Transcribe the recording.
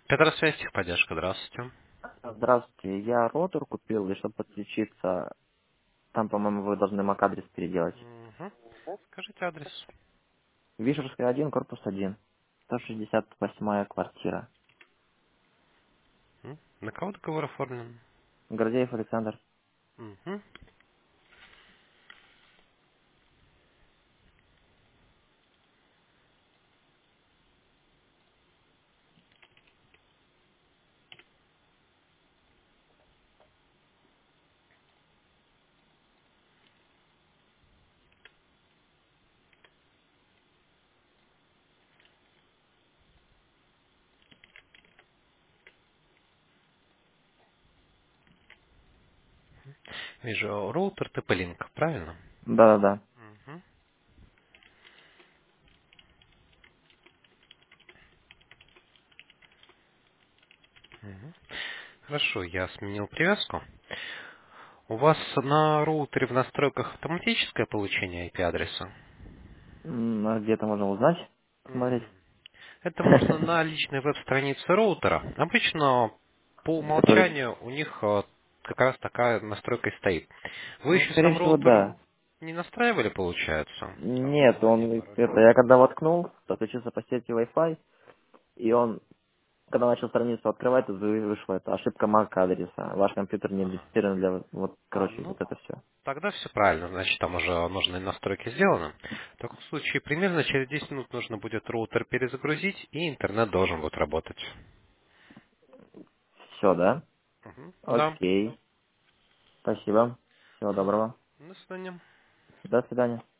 Петросвязь, техподдержка, здравствуйте. Здравствуйте, я роутер купил, и чтобы подключиться, там, по-моему, вы должны MAC-адрес переделать. Мгм. Скажите адрес. Вишерская 1, корпус 1, 168-я квартира. На кого договор оформлен? Гордеев Александр. Мгм. Вижу, роутер TP-Link, правильно? Да-да-да. Мгм. Мгм. Хорошо, я сменил привязку. У вас на роутере в настройках автоматическое получение IP-адреса? А где-то можно узнать, посмотреть. Мгм. Это можно на личной веб-странице роутера. Обычно по Который, умолчанию у них как раз такая настройка и стоит. Вы ну, еще скорее сам всего, роутер да. не настраивали, получается? Нет, Один он, пароль. это, я когда воткнул, подключился по сети Wi-Fi, и он, когда начал страницу открывать, тут вышла эта ошибка MAC-адреса. Ваш компьютер не Ага. идентифицирован для, вот, короче, Ну, вот это все. тогда все правильно, значит, там уже нужные настройки сделаны. В таком случае, примерно через 10 минут нужно будет роутер перезагрузить, и интернет должен будет работать. Все, да? Мгм. Да. Окей. Спасибо. Всего Мгм. доброго. До свидания. До свидания.